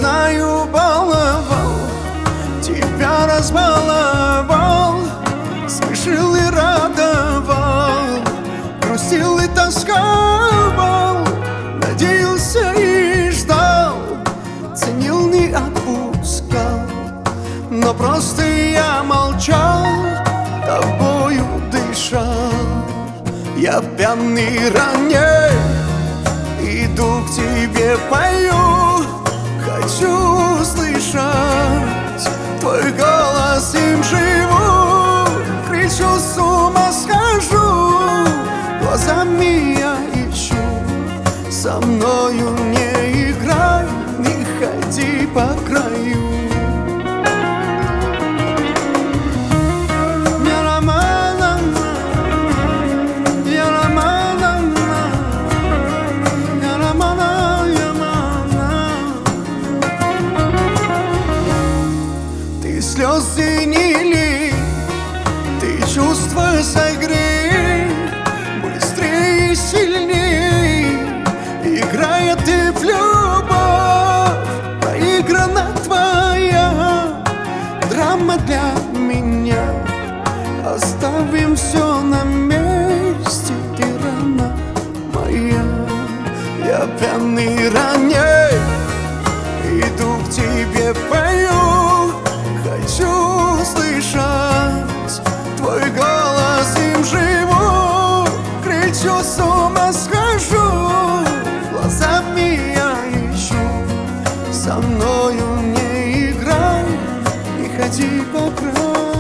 знаю, баловал, тебя разбаловал, смешил и радовал, грустил и тосковал, надеялся и ждал, ценил, не отпускал. Но просто я молчал, тобою дышал. Я пьяный ранее, иду к тебе, пою, хочу услышать твой голос, им живу, кричу, с ума схожу, глазами я ищу. Со мною не играй, не ходи по краю. Слезы не лей, ты чувства согрей, быстрее и сильней, играя ты в любовь, проиграна твоя драма для меня. Оставим все на месте, ты рана моя. Я пьяный ранее, иду к тебе, пою, хочу услышать твой голос, им живу, кричу, с ума схожу, глазами я ищу. Со мною не играй, не ходи по краю.